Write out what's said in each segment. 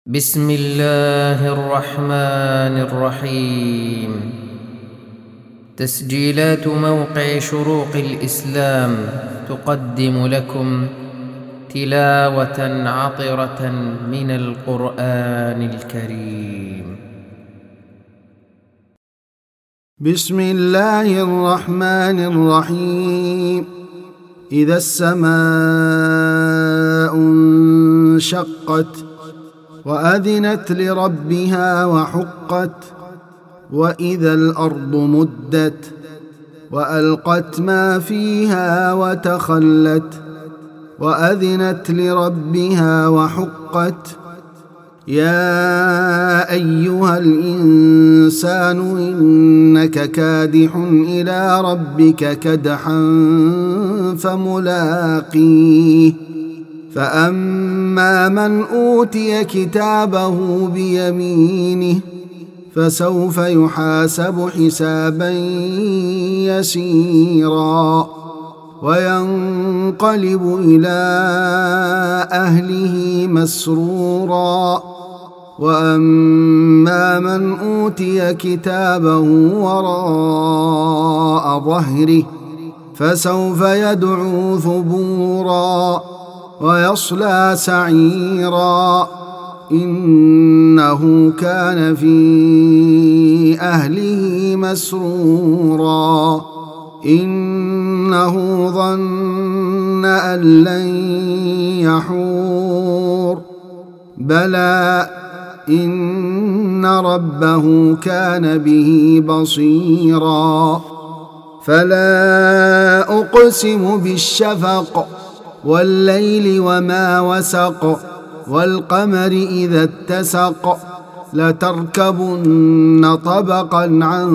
بسم الله الرحمن الرحيم. تسجيلات موقع شروق الإسلام تقدم لكم تلاوة عطرة من القرآن الكريم. بسم الله الرحمن الرحيم. إذا السماء انشقت وأذنت لربها وحقت، وإذا الأرض مدت وألقت ما فيها وتخلت، وأذنت لربها وحقت. يا أيها الإنسان إنك كادح إلى ربك كدحا فملاقيه. فأما من أوتي كتابه بيمينه فسوف يحاسب حسابا يسيرا وينقلب إلى أهله مسرورا. وأما من أوتي كتابه وراء ظهره فسوف يدعو ثبورا ويصلى سعيرا. إنه كان في أهله مسرورا. إنه ظن أن لن يحور. بلى إن ربه كان به بصيرا. فلا أقسم بالشفق والليل وما وسق والقمر إذا اتسق لتركبن طبقا عن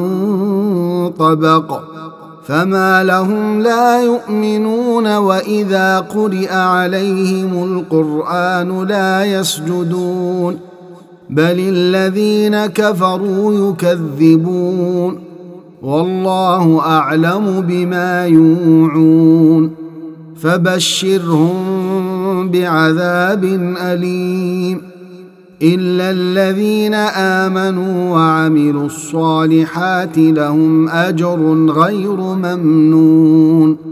طبق فما لهم لا يؤمنون وإذا قرئ عليهم القرآن لا يسجدون بل الذين كفروا يكذبون والله أعلم بما يوعون. فبشرهم بعذاب أليم إلا الذين آمنوا وعملوا الصالحات لهم أجر غير ممنون.